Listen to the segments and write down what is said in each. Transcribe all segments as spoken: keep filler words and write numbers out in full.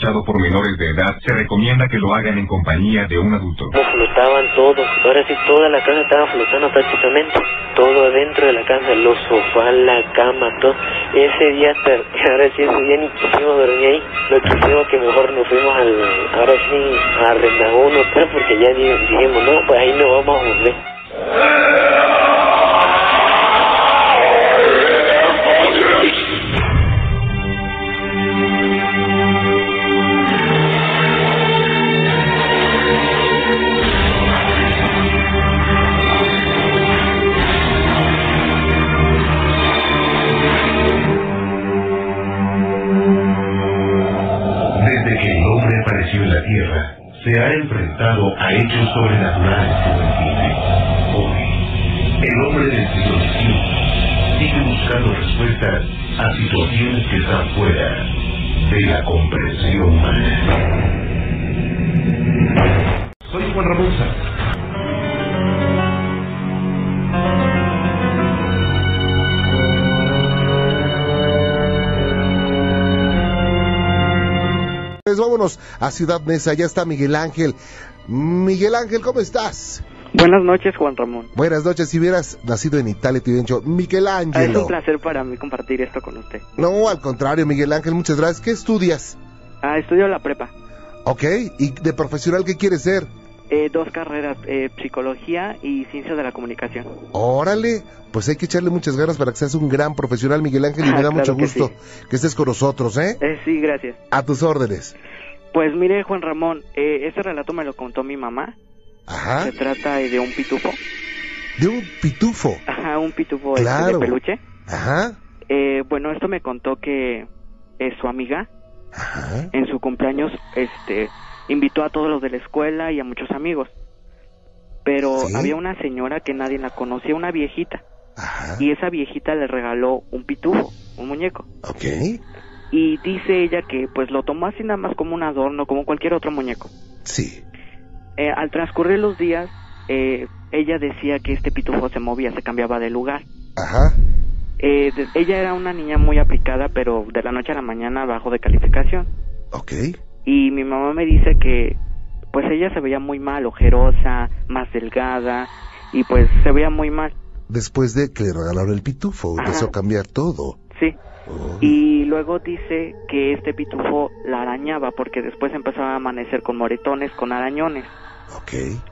realizado por menores de edad, se recomienda que lo hagan en compañía de un adulto. No flotaban todos, ahora sí toda la casa estaba flotando prácticamente, todo adentro de la casa, los sofás, la cama, todo. Ese día, hasta, ahora sí ese día ni quisimos dormir ahí, lo que hicimos que mejor nos fuimos al, ahora sí, a arrendar un hotel, porque ya dijimos, no, pues ahí no vamos a volver. En la Tierra se ha enfrentado a hechos sobrenaturales como el cine. Hoy, el hombre del siglo veintiuno sigue buscando respuestas a situaciones que están fuera de la comprensión humana. Soy Juan Ramón Sáenz. Vámonos a Ciudad Neza, ya está Miguel Ángel. Miguel Ángel, ¿cómo estás? Buenas noches, Juan Ramón. Buenas noches, si hubieras nacido en Italia te hubieran dicho Miguel Ángel. Es un placer para mí compartir esto con usted. No, al contrario, Miguel Ángel, muchas gracias. ¿Qué estudias? Ah, estudio la prepa. Ok, ¿y de profesional qué quieres ser? Eh, dos carreras, eh, psicología y ciencias de la comunicación. Órale, pues hay que echarle muchas ganas para que seas un gran profesional, Miguel Ángel, y me da claro mucho que gusto sí. que estés con nosotros, ¿eh? ¿eh? Sí, gracias. A tus órdenes. Pues mire, Juan Ramón, eh, este relato me lo contó mi mamá. Ajá. Se trata de un pitufo. ¿De un pitufo? Ajá, un pitufo claro. este, de peluche. Ajá. Eh, bueno, esto me contó que eh, su amiga, Ajá. en su cumpleaños, este, invitó a todos los de la escuela y a muchos amigos. Pero ¿sí? había una señora que nadie la conocía, una viejita. Ajá. Y esa viejita le regaló un pitufo, un muñeco. Ok. Y dice ella que pues lo tomó así nada más como un adorno, como cualquier otro muñeco. Sí. Eh, al transcurrir los días, eh, ella decía que este pitufo se movía, se cambiaba de lugar. Ajá. Eh, de, ella era una niña muy aplicada, pero de la noche a la mañana bajó de calificación. Ok. Y mi mamá me dice que pues ella se veía muy mal, ojerosa, más delgada, y pues se veía muy mal. Después de que le regalaron el pitufo, Ajá. empezó a cambiar todo. Sí. Oh. Y luego dice que este pitufo la arañaba porque después empezaba a amanecer con moretones, con arañones. Ok.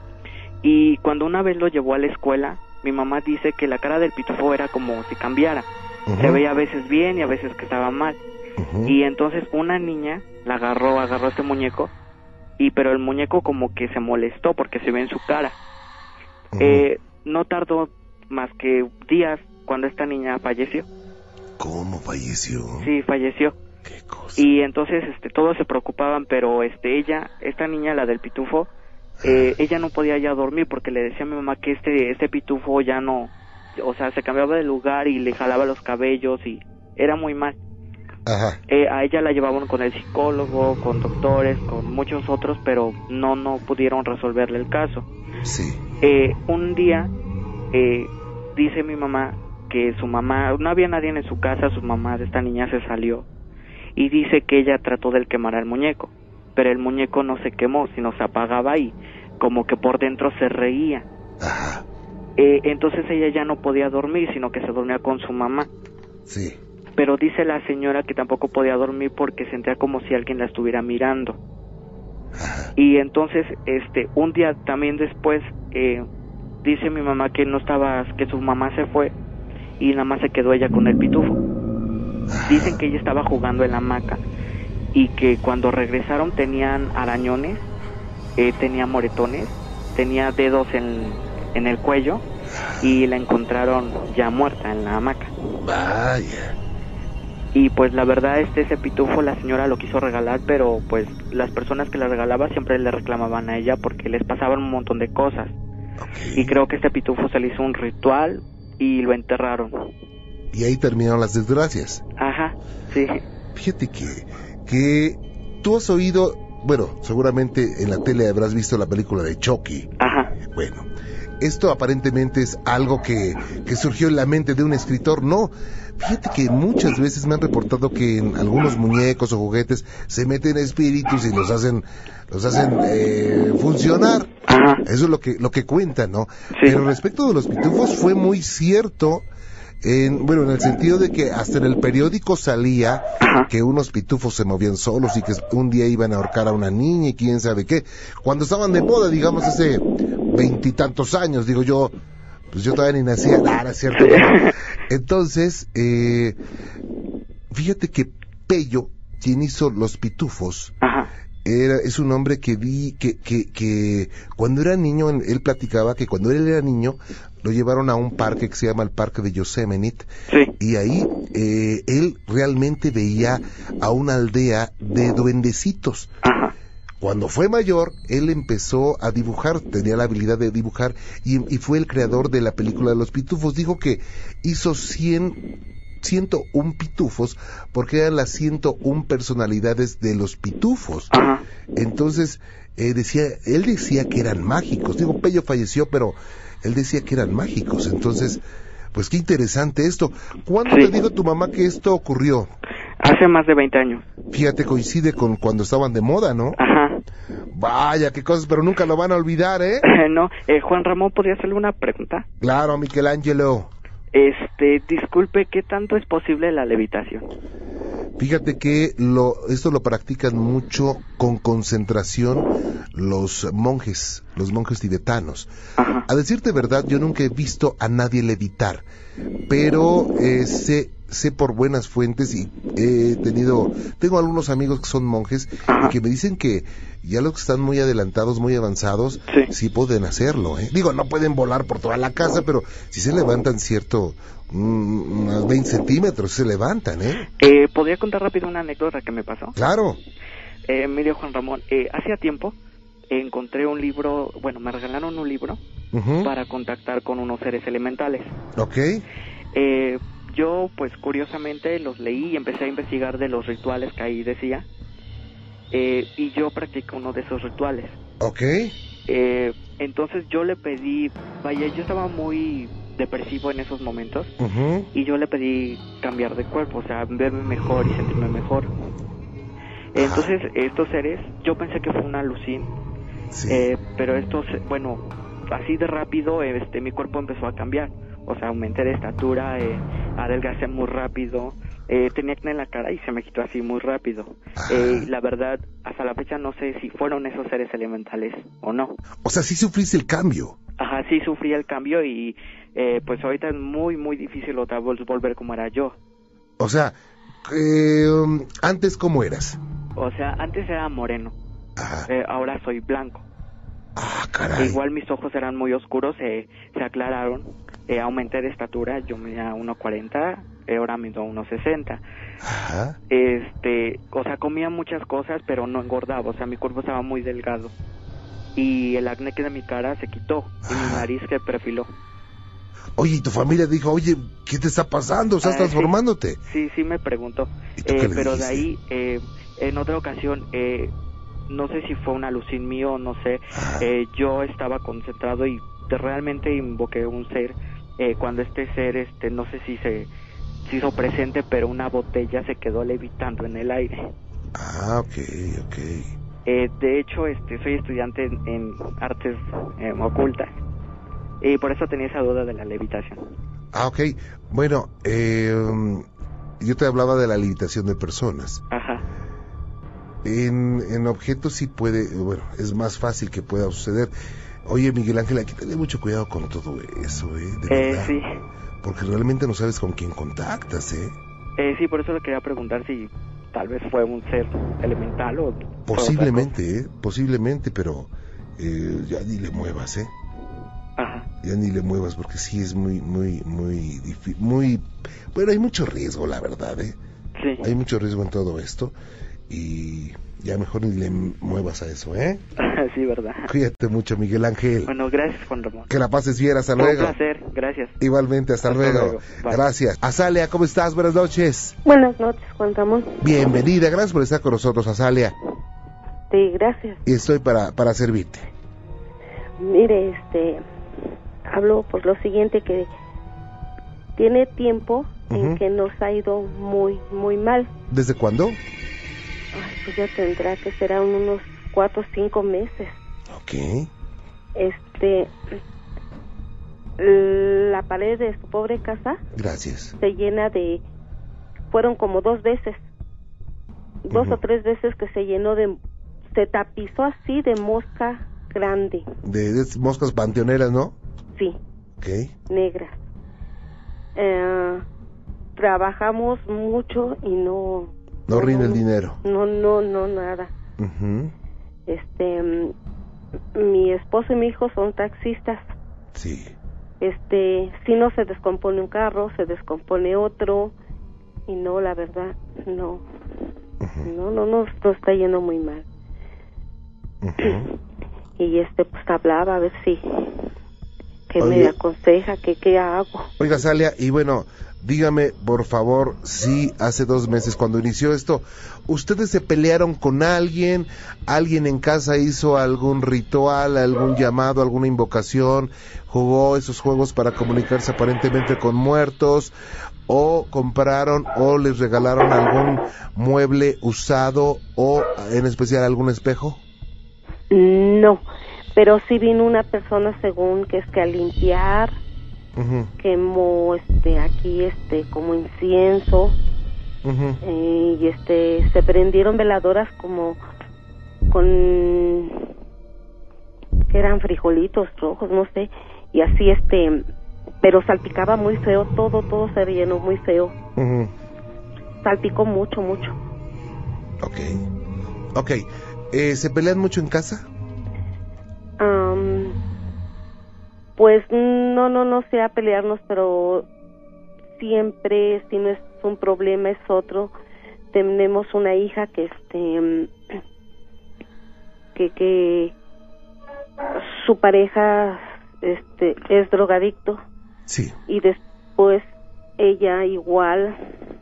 Y cuando una vez lo llevó a la escuela, mi mamá dice que la cara del pitufo era como si cambiara. Uh-huh. Se veía a veces bien y a veces que estaba mal. Uh-huh. Y entonces una niña la agarró, agarró este muñeco, y pero el muñeco como que se molestó porque se ve en su cara. Uh-huh. Eh, no tardó más que días cuando esta niña falleció. ¿Cómo falleció? Sí, falleció. Qué cosa. Y entonces este todos se preocupaban, pero este ella, esta niña, la del pitufo, eh, ella no podía ya dormir porque le decía a mi mamá que este este pitufo ya no, o sea, se cambiaba de lugar y le jalaba los cabellos y era muy mal. Ajá. Eh, a ella la llevaban con el psicólogo, con doctores, con muchos otros, pero no no pudieron resolverle el caso. Sí. Eh, un día eh, dice mi mamá que su mamá, no había nadie en su casa, su mamá de esta niña se salió y dice que ella trató de quemar al muñeco, pero el muñeco no se quemó, sino se apagaba y como que por dentro se reía. Ajá. Eh, entonces ella ya no podía dormir, sino que se dormía con su mamá. Sí. Pero dice la señora que tampoco podía dormir porque sentía como si alguien la estuviera mirando. Ajá. Y entonces, este, un día también después, eh, dice mi mamá que no estaba, que su mamá se fue y nada más se quedó ella con el pitufo. Dicen que ella estaba jugando en la hamaca y que cuando regresaron tenían arañones, eh, tenía moretones, tenía dedos en, en el cuello y la encontraron ya muerta en la hamaca. Vaya. Y pues la verdad este ese pitufo la señora lo quiso regalar, pero pues las personas que la regalaba siempre le reclamaban a ella porque les pasaban un montón de cosas. Okay. Y creo que este pitufo se le hizo un ritual y lo enterraron. Y ahí terminaron las desgracias. Ajá, sí. Fíjate que, que tú has oído, bueno, seguramente en la tele habrás visto la película de Chucky. Ajá. Bueno, esto aparentemente es algo que, que surgió en la mente de un escritor. No, fíjate que muchas veces me han reportado que en algunos muñecos o juguetes se meten espíritus y los hacen los hacen eh, funcionar. Ajá. Eso es lo que lo que cuentan, ¿no? Sí. Pero respecto de los pitufos fue muy cierto. En, bueno, en el sentido de que hasta en el periódico salía Ajá. que unos pitufos se movían solos y que un día iban a ahorcar a una niña y quién sabe qué. Cuando estaban de moda, digamos, hace veintitantos años, digo yo, pues yo todavía ni nacía, nada, es cierto. Bueno. Entonces, eh, fíjate que Pello, quien hizo los pitufos, Ajá. Era, es un hombre que vi que, que, que cuando era niño, él platicaba que cuando él era niño lo llevaron a un parque que se llama el Parque de Yosemite, Sí. y ahí eh, él realmente veía a una aldea de duendecitos. Ajá. Cuando fue mayor, él empezó a dibujar, tenía la habilidad de dibujar, y, y fue el creador de la película de los pitufos. Dijo que hizo cien, ciento un pitufos, porque eran las ciento un personalidades de los pitufos. Ajá. Entonces, eh, decía, él decía que eran mágicos. Digo, Pello falleció, pero él decía que eran mágicos. Entonces, pues qué interesante esto. ¿Cuándo Sí. te dijo tu mamá que esto ocurrió? Hace más de veinte años. Fíjate, coincide con cuando estaban de moda, ¿no? Ajá. Vaya, qué cosas, pero nunca lo van a olvidar, ¿eh? No, eh, Juan Ramón, ¿podría hacerle una pregunta? Claro, Michelangelo. Este, disculpe, ¿qué tanto es posible la levitación? Fíjate que lo, esto lo practican mucho con concentración los monjes, los monjes tibetanos. Ajá. A decirte verdad, yo nunca he visto a nadie levitar, pero eh, sé, sé por buenas fuentes y he tenido, tengo algunos amigos que son monjes Ajá. y que me dicen que ya los que están muy adelantados, muy avanzados, Sí. sí pueden hacerlo, ¿eh? Digo, no pueden volar por toda la casa, pero si se levantan cierto, mm, unos veinte centímetros, se levantan, ¿eh? Eh, ¿Podría contar rápido una anécdota que me pasó? Claro. Eh, mire, Juan Ramón, eh, hacía tiempo encontré un libro, bueno, me regalaron un libro Uh-huh. para contactar con unos seres elementales. Ok. Eh, yo, pues, curiosamente los leí y empecé a investigar de los rituales que ahí decía. Eh, y yo practico uno de esos rituales. Ok. Eh, entonces yo le pedí, vaya, yo estaba muy depresivo en esos momentos. Uh-huh. Y yo le pedí cambiar de cuerpo, o sea, verme mejor y sentirme mejor. Entonces, estos seres, yo pensé que fue una alucin, Sí. eh, pero estos, bueno, así de rápido, este, mi cuerpo empezó a cambiar. O sea, aumenté de estatura, eh, adelgacé muy rápido, eh, tenía acné en la cara y se me quitó así muy rápido. Eh, la verdad, hasta la fecha no sé si fueron esos seres elementales o no. O sea, sí sufriste el cambio. Ajá, sí sufrí el cambio y eh, pues ahorita es muy, muy difícil otra vez volver como era yo. O sea, eh, um, antes, ¿cómo eras? O sea, antes era moreno, Ajá. eh, ahora soy blanco. Ah, caray. Igual mis ojos eran muy oscuros, eh, se aclararon, eh, aumenté de estatura, yo medía uno cuarenta, eh, ahora mido uno sesenta. Ajá. Este, o sea, comía muchas cosas, pero no engordaba, o sea, mi cuerpo estaba muy delgado. Y el acné que de mi cara se quitó, y mi nariz se perfiló. Oye, y tu familia dijo, oye, ¿qué te está pasando? ¿Estás Ah, transformándote? Sí, sí me preguntó. ¿Y tú Eh, qué le pero de dijiste? ahí, eh, en otra ocasión, eh, no sé si fue una alucin mío, no sé, Ah. eh, yo estaba concentrado y de- realmente invoqué un ser, eh, cuando este ser, este, no sé si se, se hizo presente, pero una botella se quedó levitando en el aire. Ah, ok, ok. Eh, de hecho, este, soy estudiante en, en artes eh, ocultas y por eso tenía esa duda de la levitación. Ah, ok. Bueno, eh, um, yo te hablaba de la levitación de personas. Ajá. En, en objetos sí puede, bueno, es más fácil que pueda suceder. Oye, Miguel Ángel, hay que tener mucho cuidado con todo eso, ¿eh? De Eh, verdad. sí. Porque realmente no sabes con quién contactas, ¿eh? Eh, sí, por eso le quería preguntar si tal vez fue un ser elemental o... Posiblemente, ¿eh? Posiblemente, pero eh, ya ni le muevas, ¿eh? Ajá. Ya ni le muevas porque sí es muy, muy, muy difícil, muy... Bueno, hay mucho riesgo, la verdad, ¿eh? Sí. Hay mucho riesgo en todo esto y ya mejor ni le muevas a eso, ¿eh? Sí, verdad. Cuídate mucho, Miguel Ángel. Bueno, gracias, Juan Ramón. Que la pases bien, hasta Fue un luego. placer, gracias. Igualmente, hasta, Hasta luego. luego. Bye. Gracias. Azalia, ¿cómo estás? Buenas noches. Buenas noches, Juan Ramón. Bienvenida, gracias por estar con nosotros, Azalia. Sí, gracias. Y estoy para, para servirte. Mire, este, hablo por lo siguiente, que tiene tiempo uh-huh. en que nos ha ido muy, muy mal. ¿Desde cuándo? Ay, pues ya tendrá que será unos cuatro o cinco meses. Ok. Este, la pared de su pobre casa. Gracias. Se llena de, fueron como dos veces, dos uh-huh. o tres veces que se llenó de, se tapizó así de mosca grande. De, de moscas panteoneras, ¿no? Sí. Okay. Negras. Eh, trabajamos mucho y no... No, no rinde el dinero. No, no, no, nada. Uh-huh. Este, mi esposo y mi hijo son taxistas. Sí. Este, si no se descompone un carro, se descompone otro, y no, la verdad, no. Uh-huh. No, no, no, no está yendo muy mal. Uh-huh. Y este, pues hablaba a ver si, que Oye. me aconseja, que qué hago. Oiga, Salia, y bueno, dígame, por favor, si hace dos meses cuando inició esto, ¿ustedes se pelearon con alguien? ¿Alguien en casa hizo algún ritual, algún llamado, alguna invocación? ¿Jugó esos juegos para comunicarse aparentemente con muertos? ¿O compraron o les regalaron algún mueble usado o en especial algún espejo? No, pero sí vino una persona según que es que a limpiar, uh-huh. quemó este aquí este como incienso, uh-huh. eh, y este se prendieron veladoras como con que eran frijolitos rojos, no sé, y así este, pero salpicaba muy feo, todo, todo se llenó muy feo. Uh-huh. Salpicó mucho, mucho. Okay. Okay. Eh, ¿Se pelean mucho en casa? Um, pues no, no, no sea pelearnos, pero siempre, si no es un problema es otro. Tenemos una hija que este, que que su pareja este es drogadicto. Sí. Y después ella igual,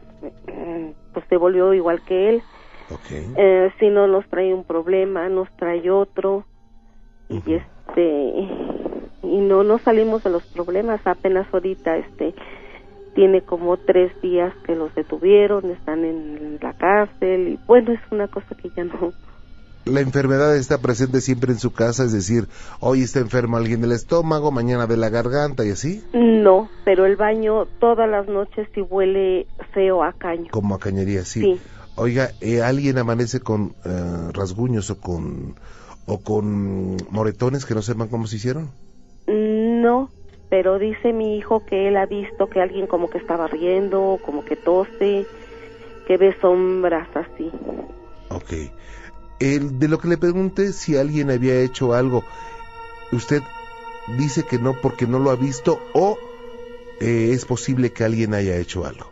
pues se volvió igual que él. Okay. Eh, si no nos trae un problema, nos trae otro. Uh-huh. Y este y no no salimos de los problemas. Apenas ahorita este tiene como tres días que los detuvieron, están en la cárcel y bueno, es una cosa que ya no. La enfermedad está presente siempre en su casa, es decir, hoy está enfermo alguien del estómago, mañana de la garganta y así. No, pero el baño todas las noches sí huele feo a caño. Como a cañería, sí. Sí. Oiga, eh, ¿alguien amanece con uh, rasguños o con o con moretones que no sepan cómo se hicieron? No, pero dice mi hijo que él ha visto que alguien como que estaba riendo, como que tose, que ve sombras así. Okay. El, de lo que le pregunté si alguien había hecho algo, usted dice que no porque no lo ha visto o eh, es posible que alguien haya hecho algo.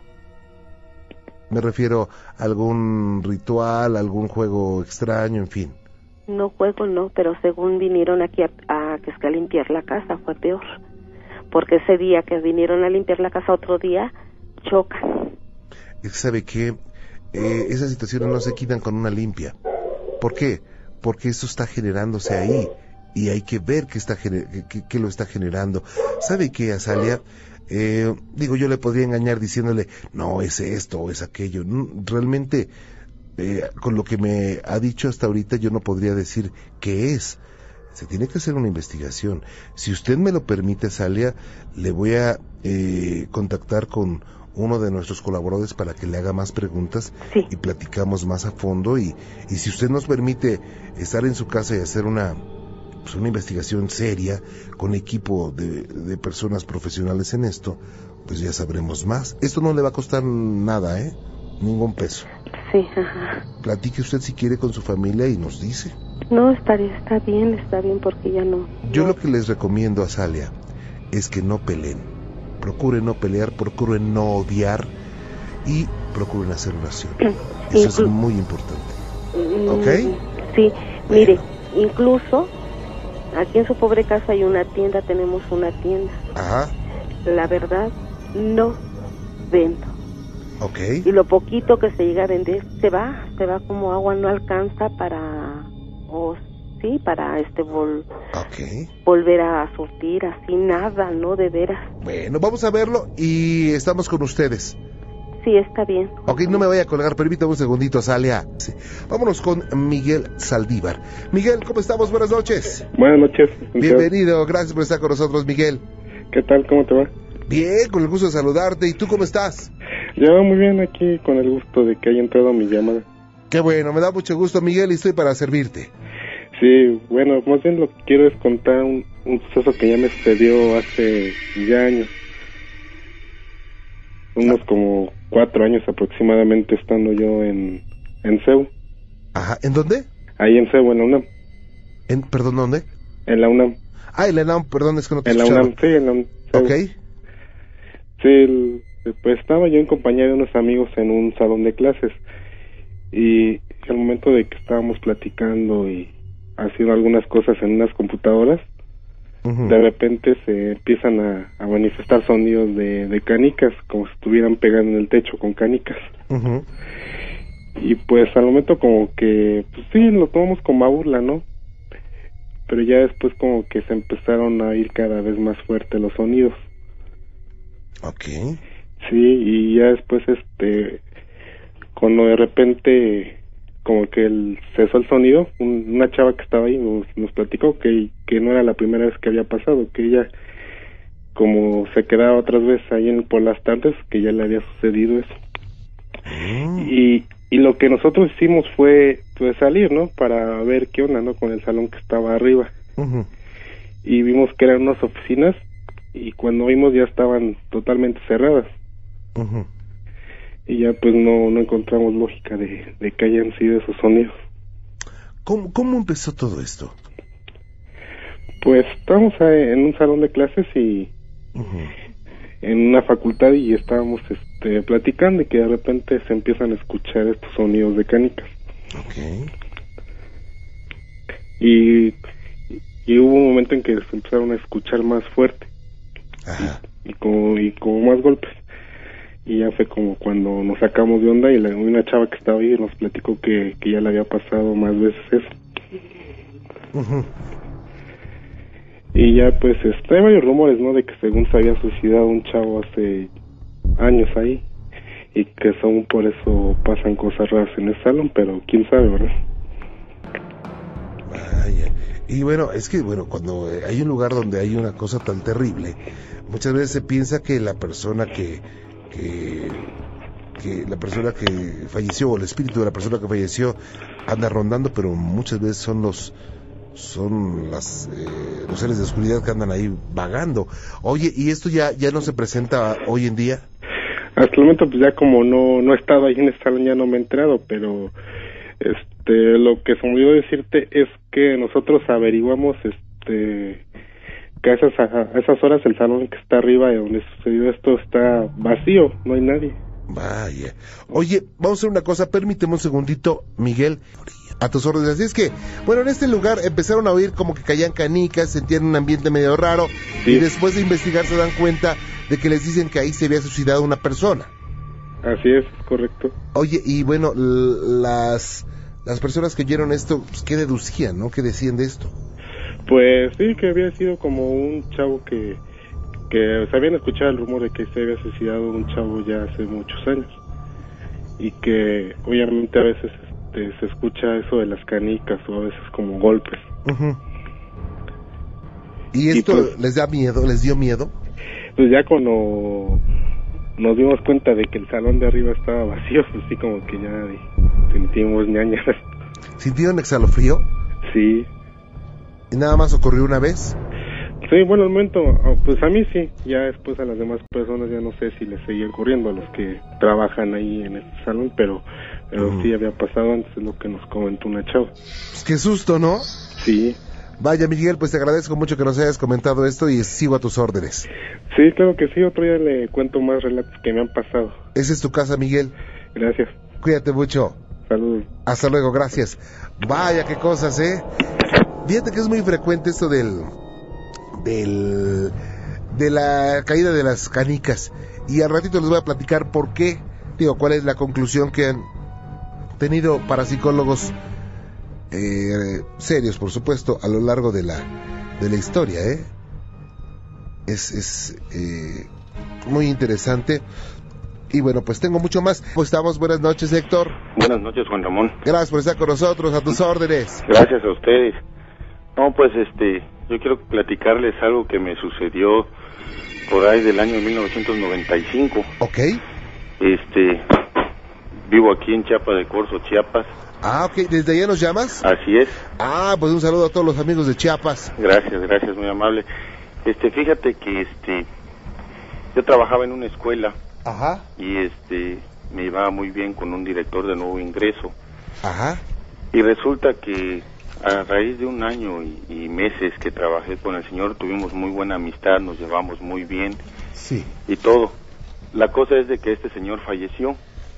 Me refiero a algún ritual, algún juego extraño, en fin. No juego, no, pero según vinieron aquí a, a que es que a limpiar la casa fue peor, porque ese día que vinieron a limpiar la casa otro día chocan. ¿Sabe qué? Eh, esas situaciones no se quitan con una limpia. ¿Por qué? Porque eso está generándose ahí y hay que ver qué está gener- qué, qué lo está generando. ¿Sabe qué, Azalia? Eh, digo, yo le podría engañar diciéndole, no, es esto o es aquello. No, realmente, eh, con lo que me ha dicho hasta ahorita, yo no podría decir qué es. Se tiene que hacer una investigación. Si usted me lo permite, Azalia, le voy a eh, contactar con uno de nuestros colaboradores para que le haga más preguntas, sí, y platicamos más a fondo. Y, y si usted nos permite estar en su casa y hacer una... pues una investigación seria con equipo de, de personas profesionales en esto, pues ya sabremos más. Esto no le va a costar nada, ¿eh? Ningún peso. Sí, ajá. Platique usted si quiere con su familia y nos dice. No, estaría, está bien, está bien porque ya no. Yo no. lo que les recomiendo, Azalia, es que no peleen. Procuren no pelear, procuren no odiar y procuren hacer oración. Eso Inclu- es muy importante. ¿Ok? Sí, mire, bueno. Incluso aquí en su pobre casa hay una tienda, tenemos una tienda. Ajá. La verdad, no vendo. Ok. Y lo poquito que se llega a vender, se va, se va como agua, no alcanza para, o sí, para este vol Ok. volver a surtir, así nada, no, de veras. Bueno, vamos a verlo y estamos con ustedes. Sí, está bien. Ok, no me vaya a colgar, permítame un segundito, sale a... Sí. Vámonos con Miguel Saldívar. Miguel, ¿cómo estamos? Buenas noches. Buenas noches. Bienvenido, gracias por estar con nosotros, Miguel. ¿Qué tal? ¿Cómo te va? Bien, con el gusto de saludarte. ¿Y tú cómo estás? Yo muy bien, aquí con el gusto de que haya entrado mi llamada. Qué bueno, me da mucho gusto, Miguel, y estoy para servirte. Sí, bueno, más bien lo que quiero es contar un, un suceso que ya me sucedió hace ya años. Unos como cuatro años aproximadamente estando yo en, en C E U. Ajá, ¿en dónde? Ahí en C E U, en la UNAM. En, perdón, ¿dónde? En la UNAM. Ah, en la UNAM, perdón, es que no te En la escuchaba. UNAM, sí, en la UNAM. Ok. Sí, el, pues estaba yo en compañía de unos amigos en un salón de clases. Y al momento de que estábamos platicando y haciendo algunas cosas en unas computadoras, uh-huh. de repente se empiezan a, a manifestar sonidos de, de canicas, como si estuvieran pegando en el techo con canicas. Uh-huh. Y pues al momento como que, pues sí, lo tomamos como a burla, ¿no? Pero ya después como que se empezaron a ir cada vez más fuertes los sonidos. Ok. Sí, y ya después este... cuando de repente como que el, cesó el sonido, un, una chava que estaba ahí nos, nos platicó que, que no era la primera vez que había pasado, que ella como se quedaba otras veces ahí en, por las tardes, que ya le había sucedido eso. Mm. Y, y lo que nosotros hicimos fue pues salir, ¿no? Para ver qué onda, ¿no? Con el salón que estaba arriba. Uh-huh. Y vimos que eran unas oficinas y cuando vimos ya estaban totalmente cerradas. Uh-huh. Y ya pues no, no encontramos lógica de, de que hayan sido esos sonidos. ¿Cómo, cómo empezó todo esto? Pues estábamos en un salón de clases y uh-huh. en una facultad y estábamos este, platicando y que de repente se empiezan a escuchar estos sonidos de canicas. Okay. Y, y hubo un momento en que se empezaron a escuchar más fuerte. Ajá. Y, y, como, y como más golpes. Y ya fue como cuando nos sacamos de onda y la, una chava que estaba ahí nos platicó que, que ya le había pasado más veces eso. Uh-huh. Y ya pues este, hay varios rumores, ¿no? De que según se había suicidado un chavo hace años ahí y que según por eso pasan cosas raras en el salón, pero quién sabe, ¿verdad? Vaya. Y bueno, es que bueno, cuando hay un lugar donde hay una cosa tan terrible, muchas veces se piensa que la persona que que, que la persona que falleció o el espíritu de la persona que falleció anda rondando, pero muchas veces son los son las eh, los seres de oscuridad que andan ahí vagando. Oye, ¿y esto ya ya no se presenta hoy en día? Hasta el momento pues ya como no no he estado ahí en el salón ya no me he enterado, pero este lo que se me olvidó decirte es que nosotros averiguamos este que a esas, a esas horas el salón que está arriba de donde sucedió esto está vacío, no hay nadie. Vaya. Oye, vamos a hacer una cosa, permíteme un segundito, Miguel, a tus órdenes. Así es que, bueno, en este lugar empezaron a oír como que caían canicas, sentían un ambiente medio raro, sí. Y después de investigar se dan cuenta de que les dicen que ahí se había suicidado una persona. Así es, correcto. Oye, y bueno, las, las personas que oyeron esto, pues, ¿qué deducían, no? ¿Qué decían de esto? Pues sí, que había sido como un chavo que, que se habían escuchado el rumor de que se había suicidado un chavo ya hace muchos años y que obviamente a veces este, se escucha eso de las canicas o a veces como golpes. Uh-huh. ¿Y esto y pues, les da miedo, les dio miedo? Pues ya cuando nos dimos cuenta de que el salón de arriba estaba vacío, pues sí como que ya sentimos ñañas. ¿Sintieron exhalofrío? Sí. ¿Y nada más ocurrió una vez? Sí, bueno, al momento, pues a mí sí, ya después a las demás personas ya no sé si les seguía ocurriendo a los que trabajan ahí en este salón, pero, pero mm. sí había pasado antes, es lo que nos comentó una chava. Pues qué susto, ¿no? Sí. Vaya, Miguel, pues te agradezco mucho que nos hayas comentado esto y sigo a tus órdenes. Sí, claro que sí, otro día le cuento más relatos que me han pasado. Esa es tu casa, Miguel. Gracias. Cuídate mucho. Saludos. Hasta luego, gracias. Vaya, qué cosas, ¿eh? Fíjate que es muy frecuente esto del, del, de la caída de las canicas. Y al ratito les voy a platicar por qué, digo, cuál es la conclusión que han tenido parapsicólogos eh, serios, por supuesto, a lo largo de la de la historia, ¿eh? Es, es eh, muy interesante. Y bueno, pues tengo mucho más. Pues estamos. Buenas noches, Héctor. Buenas noches, Juan Ramón. Gracias por estar con nosotros, a tus órdenes. Gracias a ustedes. No, pues este, yo quiero platicarles algo que me sucedió por ahí del año mil novecientos noventa y cinco. Ok. Este, vivo aquí en Chiapa de Corzo, Chiapas. Ah, ok. ¿Desde allá nos llamas? Así es. Ah, pues un saludo a todos los amigos de Chiapas. Gracias, gracias, muy amable. Este, fíjate que este, yo trabajaba en una escuela. Ajá. Y este, me iba muy bien con un director de nuevo ingreso. Ajá. Y resulta que a raíz de un año y, y meses que trabajé con el señor, tuvimos muy buena amistad, nos llevamos muy bien. Sí. Y todo. La cosa es de que este señor falleció.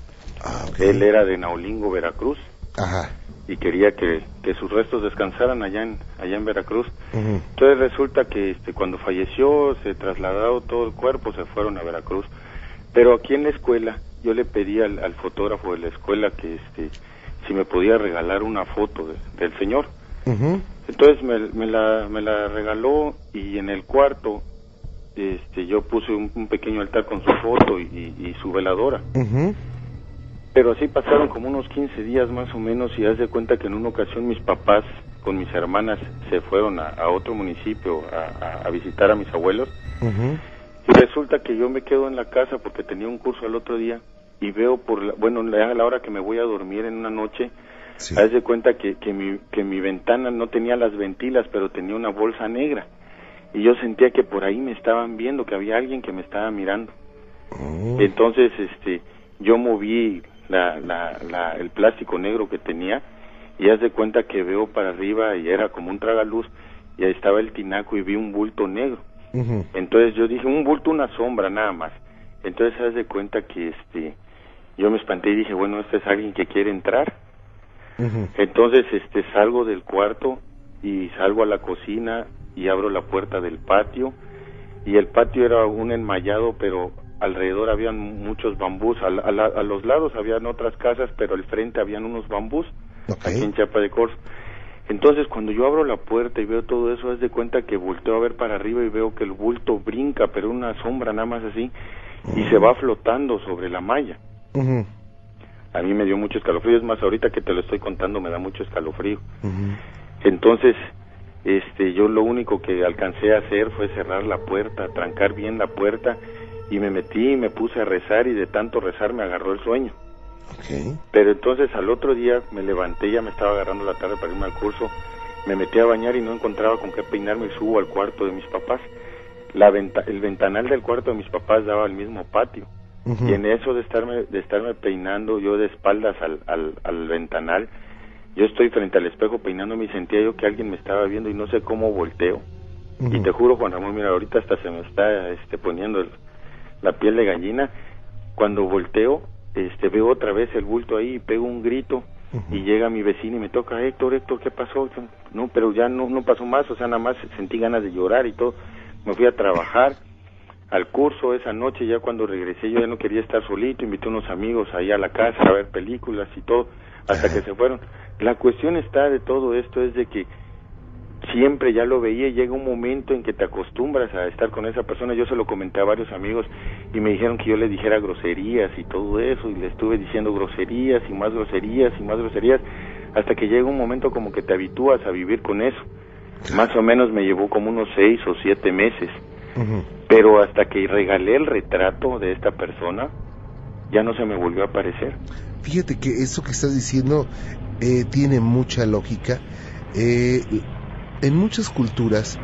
Ah, okay. Él era de Naulingo, Veracruz. Ajá. Y quería que, que sus restos descansaran allá en allá en Veracruz. Uh-huh. Entonces resulta que este cuando falleció, se trasladó todo el cuerpo, se fueron a Veracruz. Pero aquí en la escuela, yo le pedí al, al fotógrafo de la escuela que este si me podía regalar una foto de, del señor. Uh-huh. Entonces me, me, la, me la regaló, y en el cuarto este yo puse un, un pequeño altar con su foto y, y, y su veladora. Uh-huh. Pero así pasaron como unos quince días más o menos, y haz de cuenta que en una ocasión mis papás con mis hermanas se fueron a, a otro municipio a, a, a visitar a mis abuelos. Uh-huh. Y resulta que yo me quedo en la casa porque tenía un curso al otro día, y veo por la, bueno, a la hora que me voy a dormir en una noche, sí. Haz de cuenta que, que, mi, que mi ventana no tenía las ventilas, pero tenía una bolsa negra, y yo sentía que por ahí me estaban viendo, que había alguien que me estaba mirando. Oh. Entonces este yo moví la, la, la, el plástico negro que tenía, y haz de cuenta que veo para arriba y era como un tragaluz, y ahí estaba el tinaco y vi un bulto negro. Uh-huh. Entonces yo dije, un bulto, una sombra nada más. Entonces haz de cuenta que este yo me espanté y dije, bueno, este es alguien que quiere entrar. Uh-huh. Entonces este salgo del cuarto y salgo a la cocina y abro la puerta del patio, y el patio era un enmayado, pero alrededor habían muchos bambús, a, a, la, a los lados habían otras casas, pero al frente habían unos bambús. Okay. Aquí en Chiapa de Corzo. Entonces cuando yo abro la puerta y veo todo eso, haz de cuenta que volteo a ver para arriba y veo que el bulto brinca, pero una sombra nada más así, uh-huh. y se va flotando sobre la malla. Uh-huh. A mí me dio mucho escalofrío, es más, ahorita que te lo estoy contando me da mucho escalofrío. Uh-huh. Entonces este yo lo único que alcancé a hacer fue cerrar la puerta, trancar bien la puerta, y me metí y me puse a rezar, y de tanto rezar me agarró el sueño. Okay. Pero entonces al otro día me levanté, ya me estaba agarrando la tarde para irme al curso, me metí a bañar y no encontraba con qué peinarme, y subo al cuarto de mis papás. La venta, el ventanal del cuarto de mis papás daba al mismo patio. Uh-huh. Y en eso de estarme de estarme peinando yo de espaldas al, al, al ventanal, yo estoy frente al espejo peinándome y sentía yo que alguien me estaba viendo, y no sé cómo volteo. Uh-huh. Y te juro, Juan Ramón, mira, ahorita hasta se me está este, poniendo el, la piel de gallina. Cuando volteo, este veo otra vez el bulto ahí y pego un grito. Uh-huh. Y llega mi vecino y me toca, Héctor, Héctor, ¿qué pasó? No, pero ya no, no pasó más, o sea, nada más sentí ganas de llorar y todo. Me fui a trabajar al curso esa noche, ya cuando regresé yo ya no quería estar solito, invité a unos amigos ahí a la casa a ver películas y todo, hasta que se fueron. La cuestión está de todo esto es de que siempre ya lo veía, y llega un momento en que te acostumbras a estar con esa persona. Yo se lo comenté a varios amigos y me dijeron que yo le dijera groserías y todo eso, y le estuve diciendo groserías y más groserías y más groserías, hasta que llega un momento como que te habitúas a vivir con eso. Más o menos me llevó como unos seis o siete meses. Uh-huh. Pero hasta que regalé el retrato de esta persona, ya no se me volvió a aparecer. Fíjate que eso que estás diciendo eh, tiene mucha lógica. Eh, en muchas culturas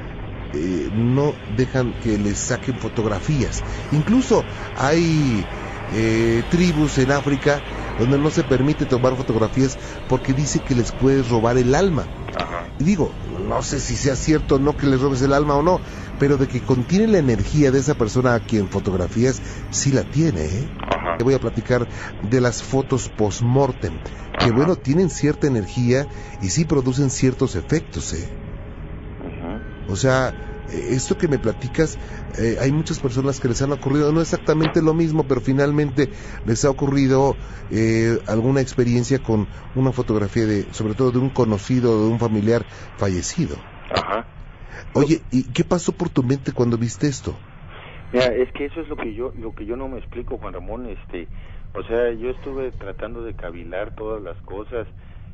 eh, no dejan que les saquen fotografías. Incluso hay eh, tribus en África donde no se permite tomar fotografías porque dice que les puedes robar el alma. Ajá. Y digo, no sé si sea cierto o no que les robes el alma o no, pero de que contiene la energía de esa persona a quien fotografías, sí la tiene, ¿eh? Ajá. Te voy a platicar de las fotos post-mortem, que Ajá. bueno, tienen cierta energía y sí producen ciertos efectos, ¿eh? Ajá. O sea, eh, esto que me platicas, eh, hay muchas personas que les han ocurrido, no exactamente lo mismo, pero finalmente les ha ocurrido eh, alguna experiencia con una fotografía de, sobre todo de un conocido, de un familiar fallecido. Ajá. Oye, ¿y qué pasó por tu mente cuando viste esto? Mira, es que eso es lo que yo lo que yo no me explico, Juan Ramón. Este, o sea, yo estuve tratando de cavilar todas las cosas.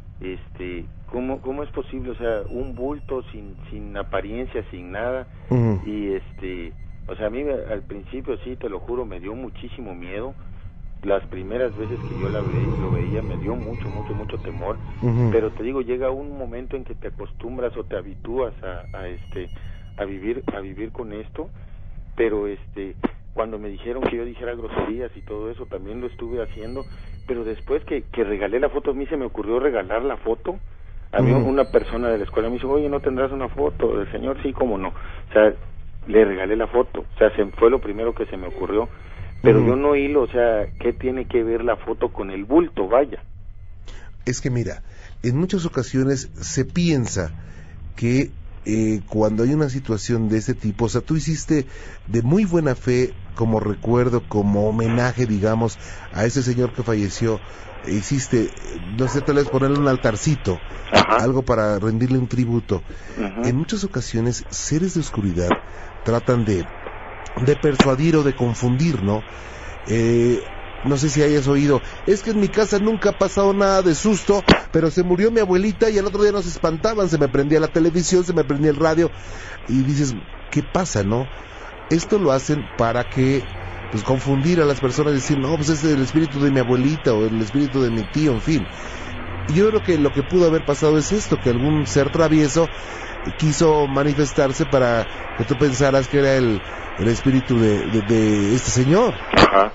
Este, cómo cómo es posible, o sea, un bulto sin sin apariencia, sin nada. Uh-huh. Y este, o sea, a mí al principio, sí, te lo juro, me dio muchísimo miedo. Las primeras veces que yo la ve, lo veía me dio mucho, mucho, mucho temor. Uh-huh. Pero te digo, llega un momento en que te acostumbras o te habitúas a, a este a vivir a vivir con esto. Pero este, cuando me dijeron que yo dijera groserías y todo eso, también lo estuve haciendo. Pero después que, que regalé la foto, a mí se me ocurrió regalar la foto. A mí uh-huh. una persona de la escuela me dijo, oye, ¿no tendrás una foto del señor? Sí, cómo no. O sea, le regalé la foto. O sea, se, fue lo primero que se me ocurrió. Pero uh-huh. yo no hilo, o sea, ¿qué tiene que ver la foto con el bulto? Vaya. Es que mira, en muchas ocasiones se piensa que eh, cuando hay una situación de ese tipo, o sea, tú hiciste de muy buena fe, como recuerdo, como homenaje, digamos, a ese señor que falleció, hiciste, no sé, tal vez ponerle un altarcito, ajá, algo para rendirle un tributo. Ajá. En muchas ocasiones, seres de oscuridad tratan de de persuadir o de confundir, ¿no? Eh, no sé si hayas oído, es que en mi casa nunca ha pasado nada de susto, pero se murió mi abuelita y al otro día nos espantaban, se me prendía la televisión, se me prendía el radio, y dices, ¿qué pasa, no? Esto lo hacen para que, pues, confundir a las personas, decir, no, pues es el espíritu de mi abuelita o el espíritu de mi tío, en fin. Y yo creo que lo que pudo haber pasado es esto, que algún ser travieso quiso manifestarse para que tú pensaras que era el, el espíritu de, de, de este señor. Ajá.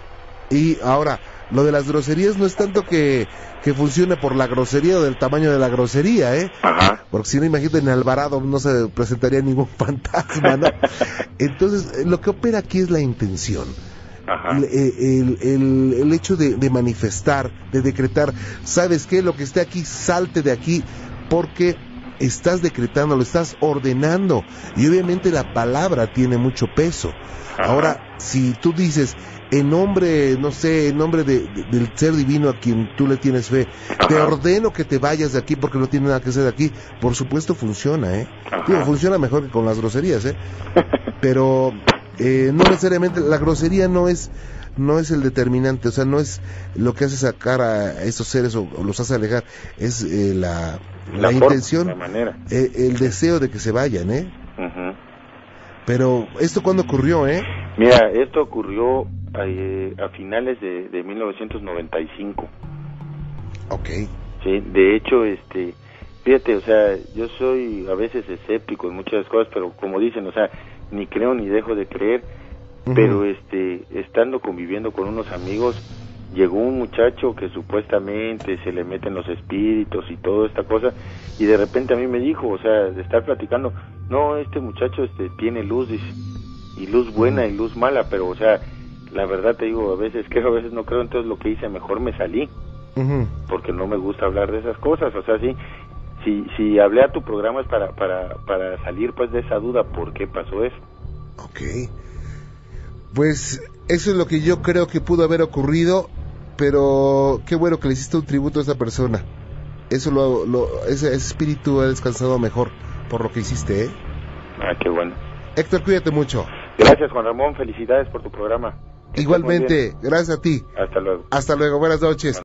Y ahora, lo de las groserías no es tanto que, que funcione por la grosería o del tamaño de la grosería, ¿eh? Ajá. Porque si no, imagínate, en Alvarado no se presentaría ningún fantasma, ¿no? Entonces, lo que opera aquí es la intención. Ajá. El, el, el, el hecho de, de manifestar, de decretar, ¿sabes qué? Lo que esté aquí, salte de aquí, porque estás decretando, lo estás ordenando, y obviamente la palabra tiene mucho peso. Ajá. Ahora, si tú dices, en nombre, no sé, en nombre de, de, del ser divino a quien tú le tienes fe, ajá, te ordeno que te vayas de aquí porque no tiene nada que hacer aquí, por supuesto funciona, ¿eh? Digo, funciona mejor que con las groserías, ¿eh? Pero eh, no necesariamente, la grosería no es no es el determinante, o sea, no es lo que hace sacar a estos seres o, o los hace alejar, es eh, la, la, la intención, forma, la manera. Eh, el deseo de que se vayan, ¿eh? Uh-huh. Pero, ¿esto cuándo ocurrió, eh? Mira, esto ocurrió eh, a finales de, de mil novecientos noventa y cinco. Ok. Sí, de hecho, este, fíjate, o sea, yo soy a veces escéptico en muchas cosas, pero como dicen, o sea, ni creo ni dejo de creer. Uh-huh. Pero este, estando conviviendo con unos amigos, llegó un muchacho que supuestamente se le meten los espíritus y toda esta cosa, y de repente a mí me dijo, o sea, de estar platicando, no, este muchacho este tiene luz, y luz buena y luz mala, pero o sea, la verdad te digo, a veces creo, a veces no creo, entonces lo que hice, mejor me salí, uh-huh, porque no me gusta hablar de esas cosas, o sea, sí, si, si hablé a tu programa es para, para, para salir pues de esa duda, ¿por qué pasó eso? Okay. Pues eso es lo que yo creo que pudo haber ocurrido, pero qué bueno que le hiciste un tributo a esa persona. Eso lo, lo ese, ese espíritu ha descansado mejor por lo que hiciste, ¿eh? Ah, qué bueno. Héctor, cuídate mucho. Gracias, Juan Ramón, felicidades por tu programa. Igualmente, gracias a ti. Hasta luego. Hasta luego, buenas noches.